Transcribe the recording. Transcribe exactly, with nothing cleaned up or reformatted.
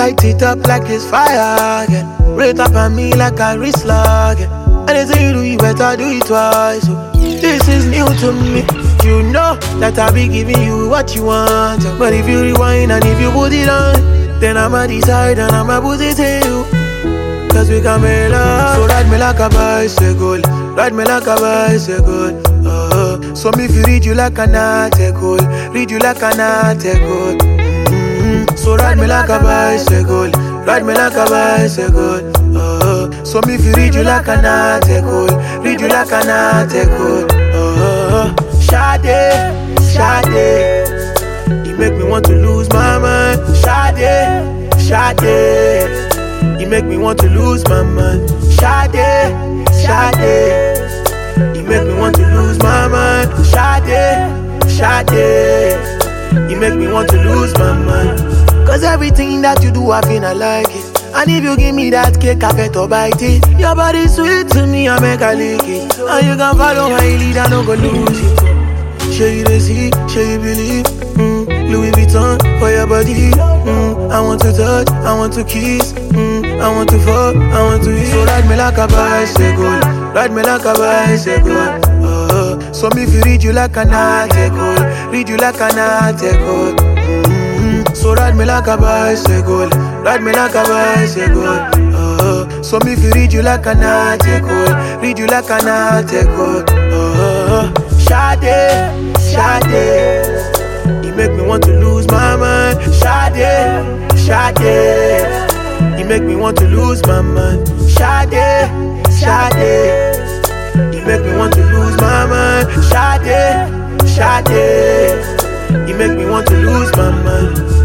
Light it up like it's fire again. Rate up on me like a wrist lock again. Anything you do, you better do it twice. So this is new to me. You know that I be giving you what you want. But if you rewind and if you put it on, then I'ma decide and I'ma put it in you. Cause we can make love. So ride me like a bicycle. Ride me like a bicycle. Uh, so me if you read you like an article. Read you like an article. Mm-hmm. So ride me like a bicycle. Ride me like a bicycle. Uh, so me if you read you like an article. Read you like an article. Uh, Sade, Sade, you make me want to lose my mind. Sade, Sade, you make me want to lose my mind. Sade, Sade, you make me want to lose my mind. Sade, Sade, you make me want to lose my mind. Cause everything that you do, I feel I like it. And if you give me that cake, I better bite it. Your body sweet to me, I make a lick it. And you can follow my lead, I don't go lose it. Show you the see, show you believe. Mm, Louis Vuitton for your body. Mm, I want to touch, I want to kiss. Mm, I want to fuck, I want to eat. So ride me like a bicycle, ride me like a bicycle. Uh, so me if you read you like an article, read you like an article. Mm, so ride me like a bicycle, ride me like a bicycle. Uh, so me if you read you like an article, read you like an article. Uh, Sade, Sade, you make me want to lose my mind. Sade, Sade, you make me want to lose my mind. Sade, Sade, you make me want to lose my mind. Sade, Sade, you make me want to lose my mind.